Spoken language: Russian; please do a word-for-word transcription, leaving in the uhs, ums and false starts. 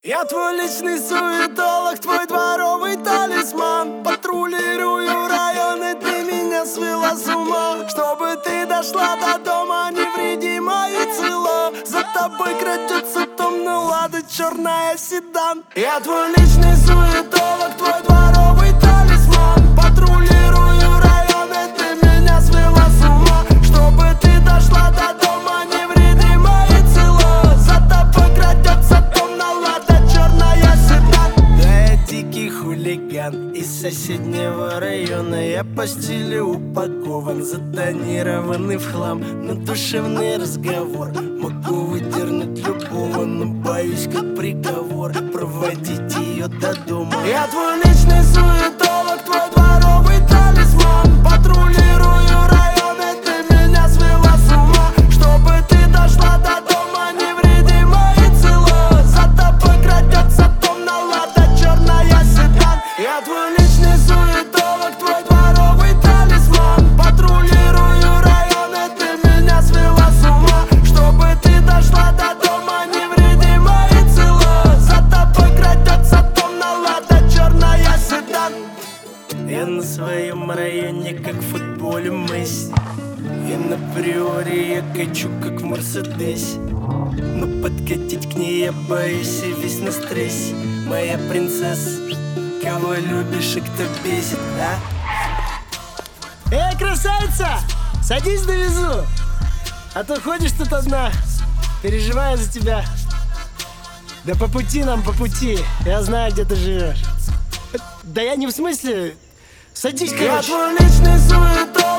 Я твой личный суетолог, твой дворовый талисман. Патрулирую районы, ты меня свела с ума. Чтобы ты дошла до дома невредима и цела. За тобой крадется томно лада, черная седан. Я твой личный суетолог, твой дворовый талисман. Патрулирую районы, ты меня свела с ума. Чтобы ты дошла до дома невредима и цела. За тобой крадется томно лада, черная седан. Да я дикий хулиган из соседнего района. Я по стилю упакован, затонированный в хлам. Но душевный разговор могу выдернуть любого, но боюсь, как приговор, проводить ее до дома. Я твой личный суетолог, твой дворовый талисман. Патрулирую районы, ты меня свела с ума. Чтобы ты дошла до дома невредима и цела. За тобой крадется томно лада, черная седан. Я твой личный суетолог, твой дворовый талисман. Патрулирую районы, ты меня свела с ума. Чтобы ты дошла до дома невредима и цела. За тобой крадется томно лада, черная седан. Я на своем районе, как в футболе Месси. И на приоре я качу, как в Мерседесе. Но подкатить к ней я боюсь и весь на стрессе. Моя принцесса, кого любишь и кто бесит, а? Эй, красавица, садись, довезу. А то ходишь тут одна, переживаю за тебя. Да по пути нам, по пути. Я знаю, где ты живешь. Да я не в смысле. Садись, короче. Я твой личный суетолог.